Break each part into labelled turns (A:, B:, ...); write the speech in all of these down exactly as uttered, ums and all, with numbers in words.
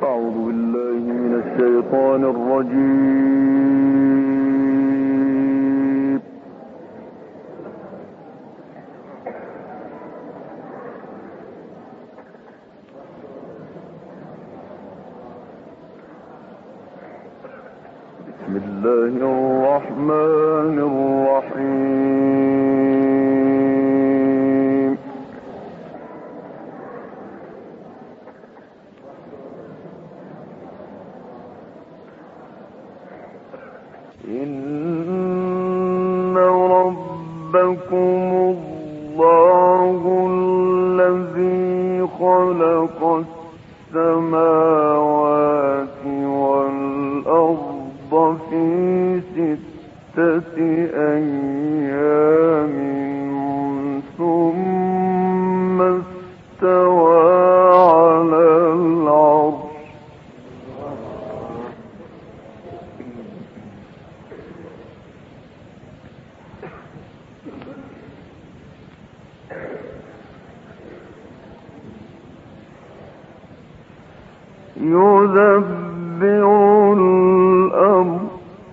A: أعوذ بالله من الشيطان الرجيم. بسم الله الرحمن الرحيم. إن ربكم الله الذي خلق السماوات والأرض في ستة أيام ثم استوى على العرش يدبر الأمر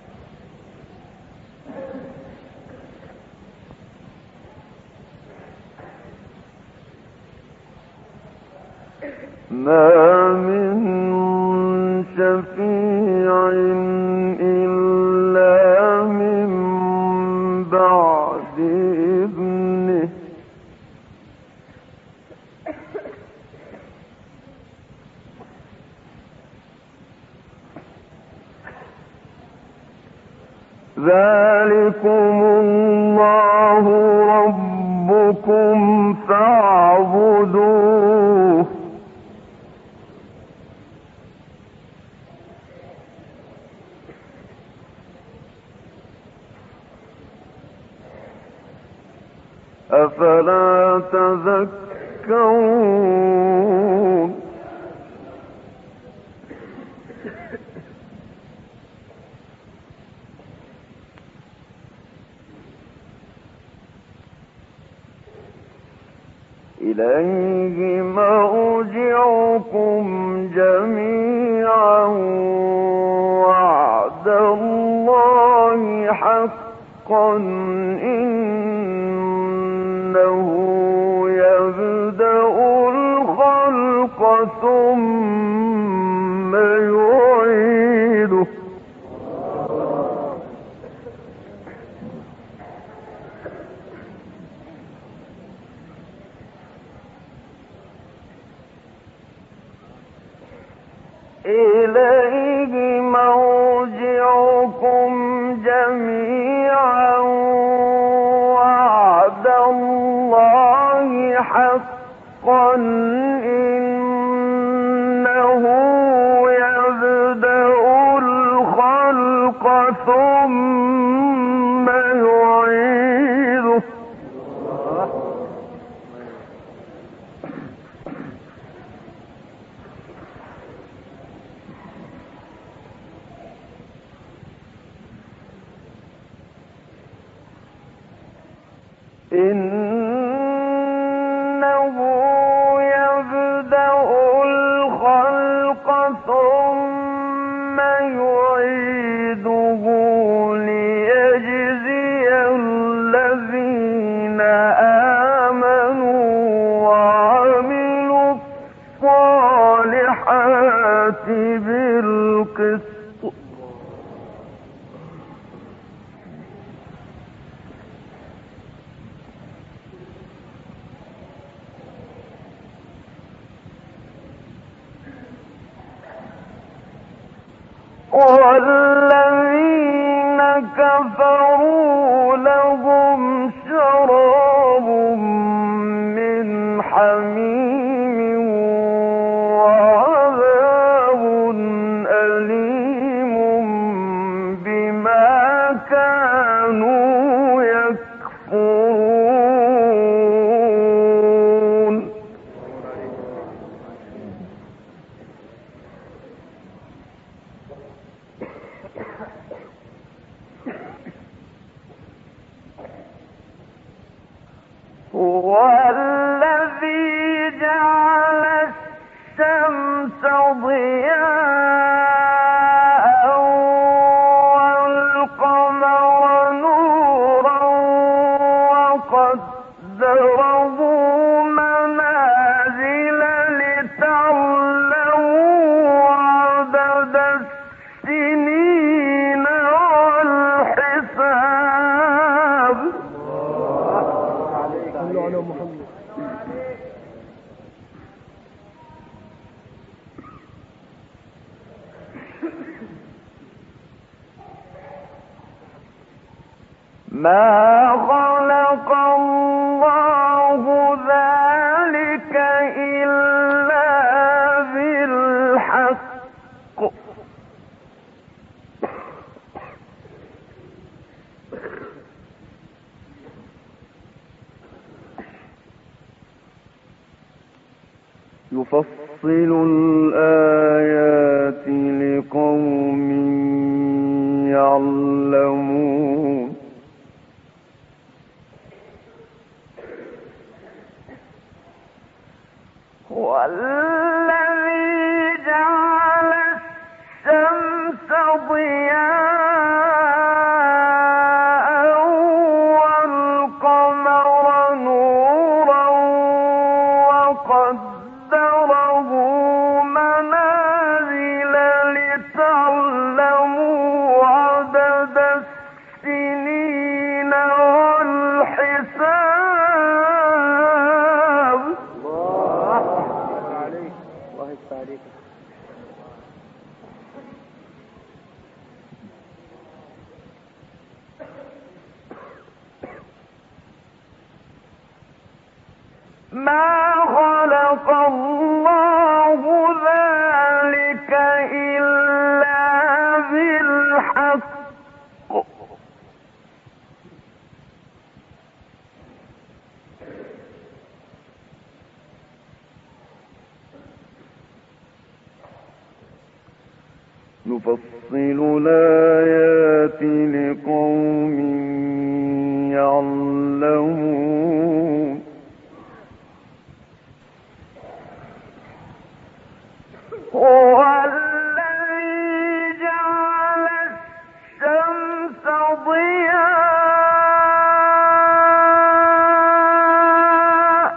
A: ما من شفيع إلا من بعد إذنه ذلكم الله ربكم فاعبدوه أفلا تذكرون إليه مرجعكم جميعا وعد الله حقا إنه يبدأ الخلق ثم يعيده إليه مرجعكم جميعا وعد الله حقا إنه يبدأ الخلق ثم يعيده إنه يبدأ الخلق ثم يعيده ليجزي الذين آمنوا وعملوا الصالحات بالقسط والذين كفروا لهم شراب من حميم وعذاب أليم بما كانوا يكفرون هو الذي جعل الشمس ضياء ما خلق الله ذلك إلا بالحق يفصل الآيات لقوم يعلمون والذي جعل الشمس ضياء والقمر نورا وقدره منازل لتعلموا عدد السنين والحساب. ما خلق الله ذلك إلا بالحق نفصل الآيات لقوم يعلمون هو الذي جعل الشمس ضياء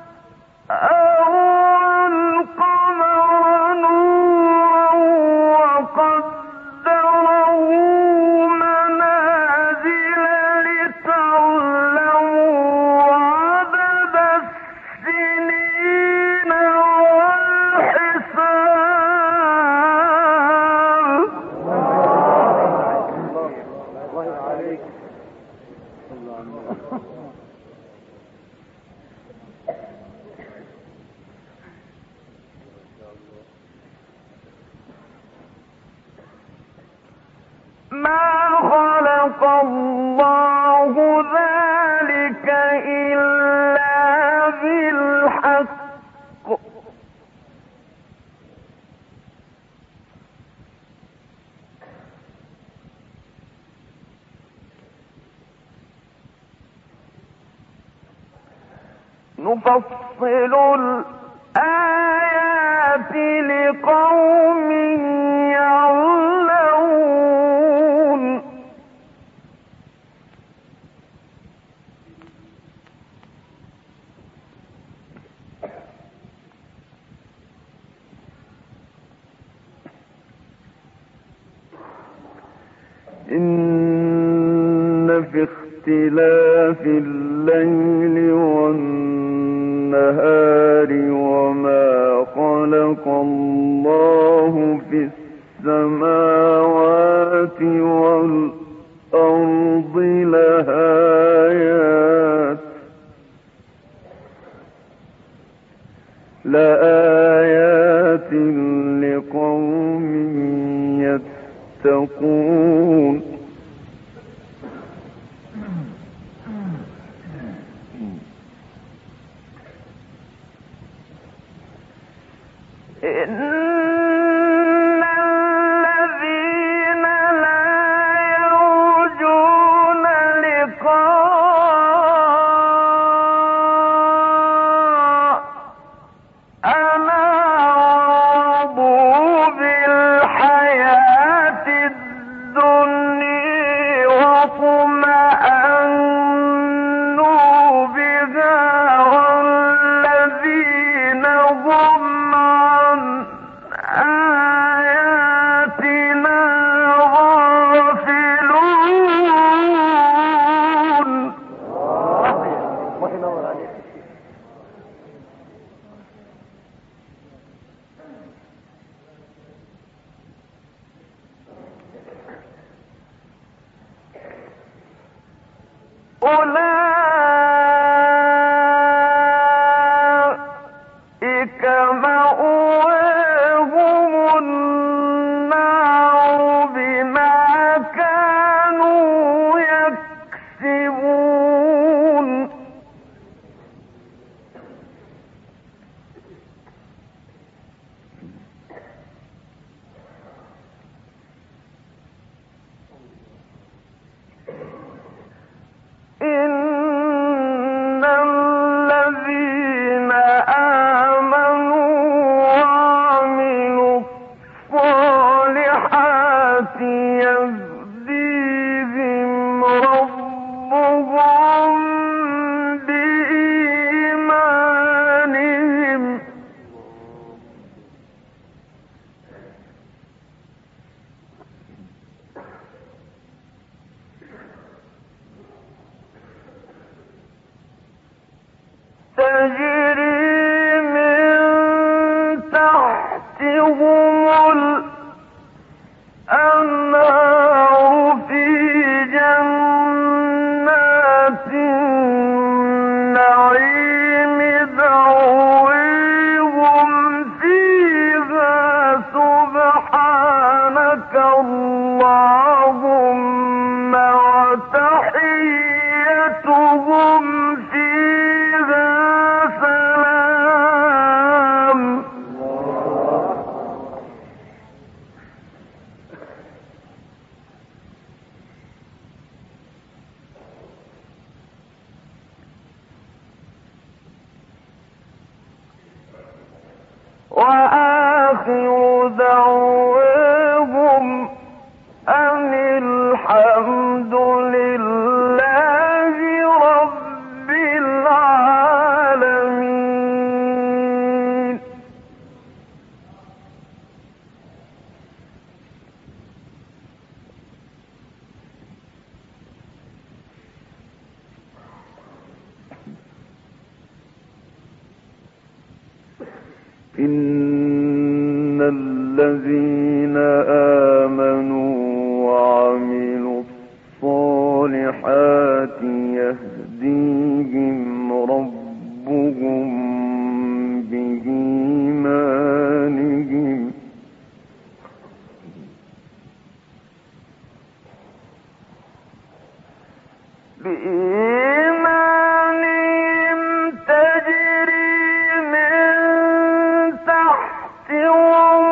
A: والقمر نورا وقدره منازل لتعلموا عدد السنين ما خلق الله ذلك إلا بالحق نفصل الآيات لقوم يعلمون إن في اختلاف الليل والنهار وما خلق الله في السماوات والأرض لآيات لآيات لقوم يتقون إن الذين لا يرجون لقاءنا رضوا أولئك مأواهم النار بما كانوا يكسبون إن الذين آمنوا وعملوا الصالحات يهديهم ربهم بإيمانهم تجري من تحتهم الأنهار في جنات النعيم دعويهم فيها سبحانك اللهم وتحيتهم فيها سلام وآخر دعواهم أن الحمد لله رب العالمين إن الذين آمنوا وعملوا الصالحات يهديهم ربهم بإيمانهم بإيمانهم تجري من تحتهم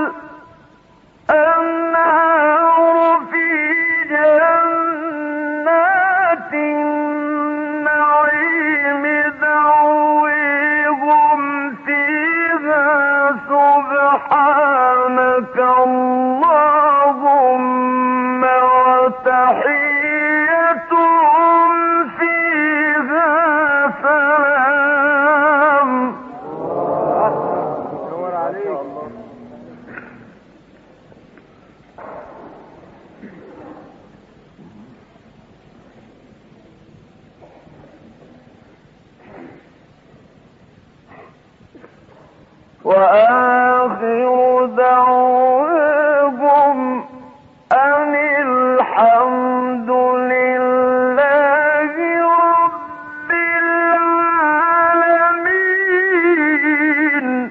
A: الأنهار في جنات النعيم دعويهم فيها سبحانك اللهم وتحيتهم فيها سلام وآخر دعواهم أن الحمد لله رب العالمين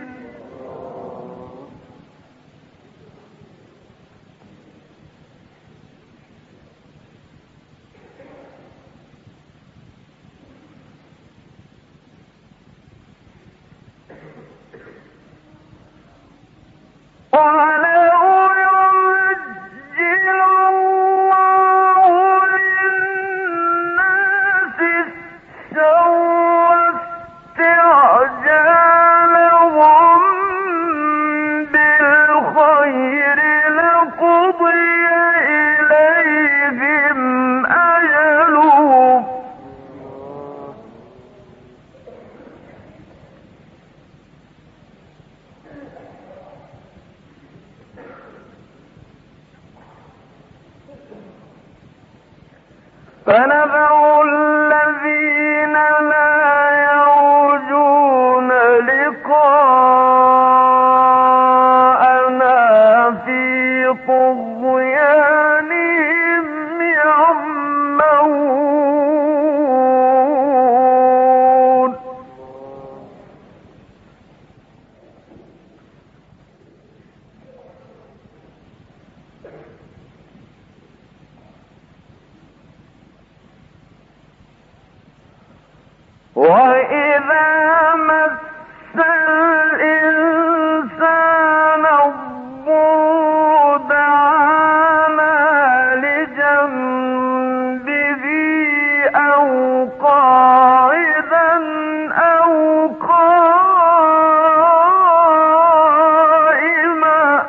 A: ولو يعجل الله للناس الشر استعجالهم بالخير لقضي إليهم أجلهم فنذر الذين لا يرجون لقاءنا في طغيانهم يعمهون وإذا مس الإنسان الضر دعانا لجنبه أو قاعدا أو قائما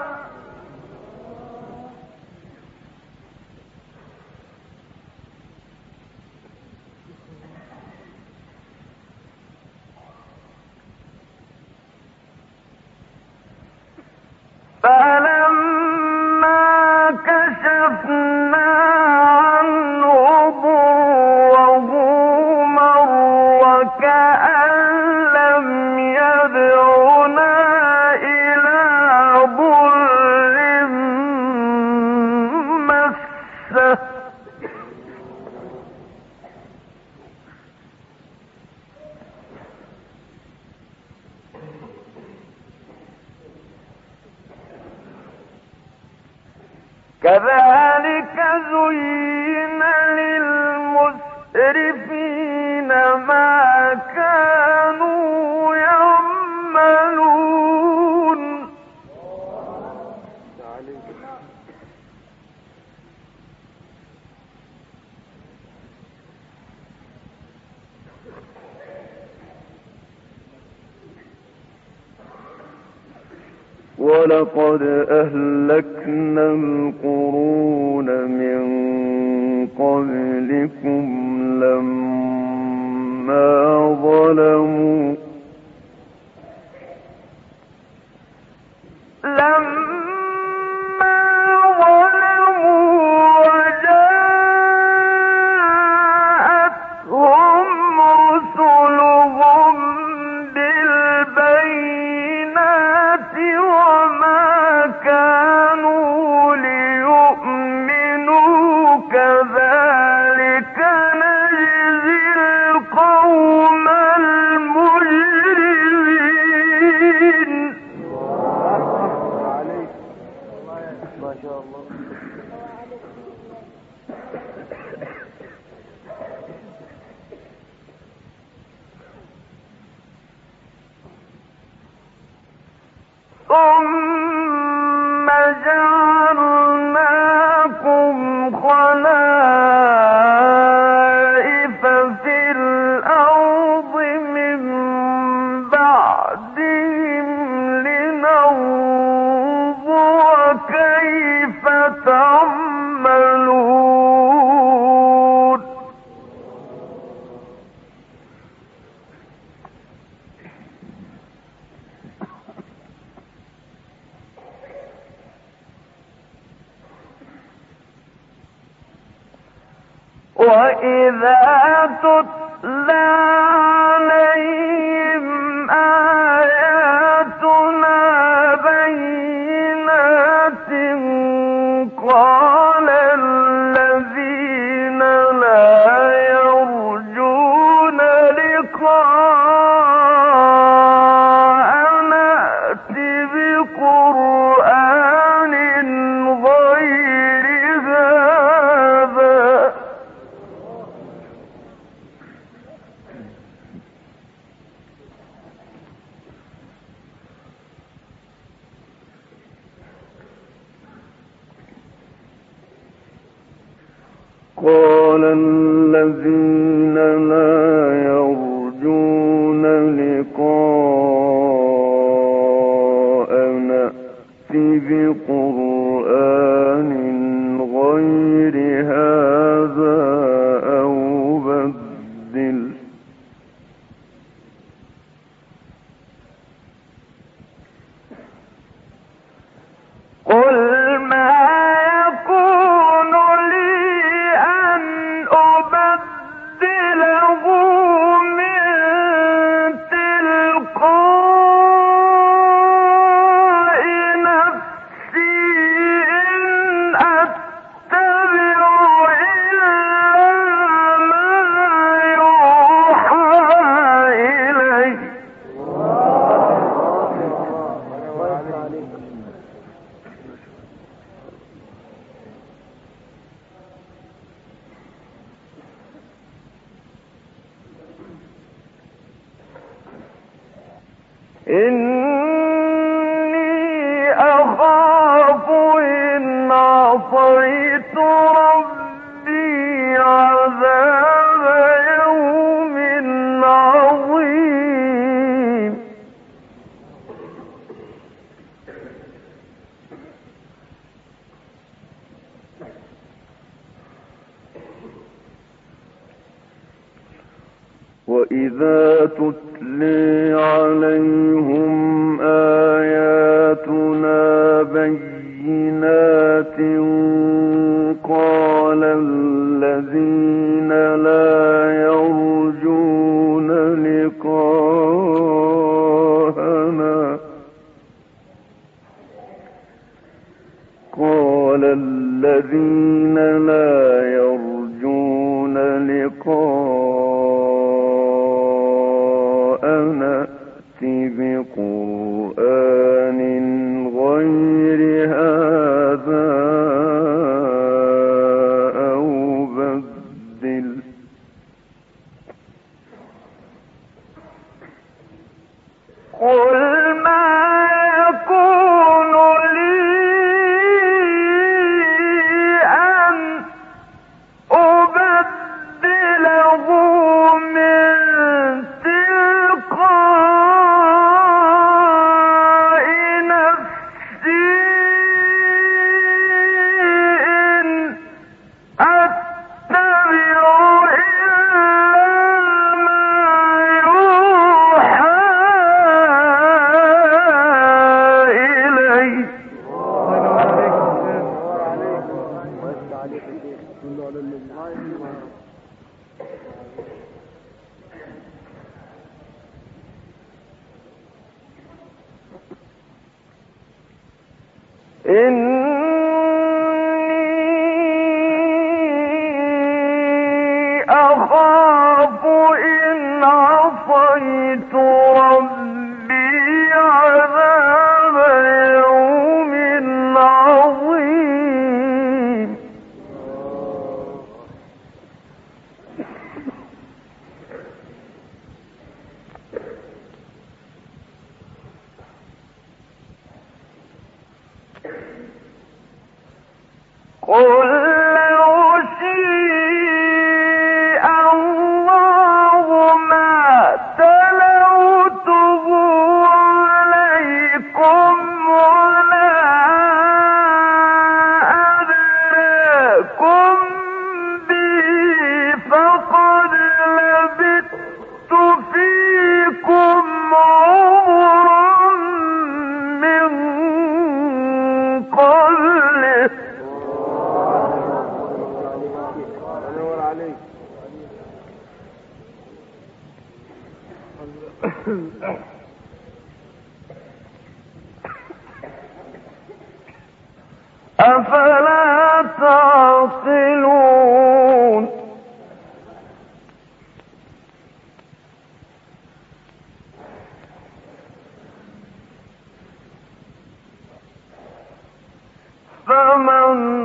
A: فلما كشفنا عنه ضره مر كأن لم يدعنا إلى ضر مسه كذلك زين للمسرفين ما كانوا يعملون
B: ولقد أهلكنا القرون من قبلكم لما ظلموا
A: لما ظلموا وجاءتهم رسلهم بالبينات وما كانوا ليؤمنوا كذلك نجزي القوم المجرمين.
B: ما شاء الله.
A: ثم جعلناكم خلائف في الأرض من بعدهم لننظر كيف تعملون. وإذا تتلى عليهم آياتنا بينات قال الذين لا يرجون لقاءنا ائت بقرآن غير هذا
B: قال الذين لا يرجون لقاءنا ائت بقرآن غير هذا أو بدل
A: قل ما يكون لي أن أبدله من تلقاء نفسي إن إني أخاف إن عصيت ربي عذاب يوم عظيم
B: وإذا تتلي عليهم آياتنا بينات قال الذين لا يرجون لقاءنا قال الذين لا يرجون لقاءنا ائت بقرآن غير هذا أو بدل
A: قل ما يكون لي أن أبدله من تلقاء نفسي إن أتبع إلا ما يوحى إلي إني أخاف إن عصيت ربي عذاب يوم عظيم قل لو شاء الله ما تلوته عليكم ولا أدراكم به فقد لبثت فيكم عمرا من قبله أفلا تعقلون فمن